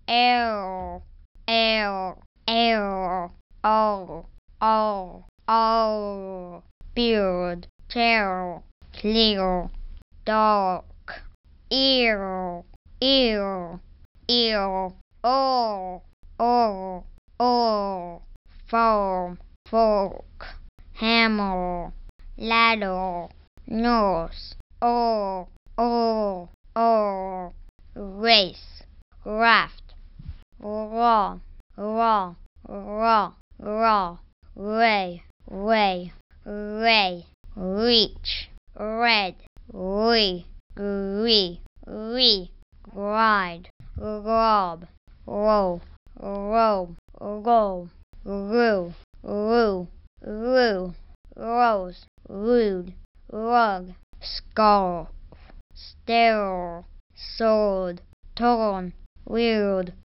L, L, L, O, beard, tail, clear, dark, ear, O, form, fork, hammer, ladder, nose, race, raft, raw, ray, reach, red, ride, rob, row, rose, rude, rug, scarf, stare, sword, torn, weird,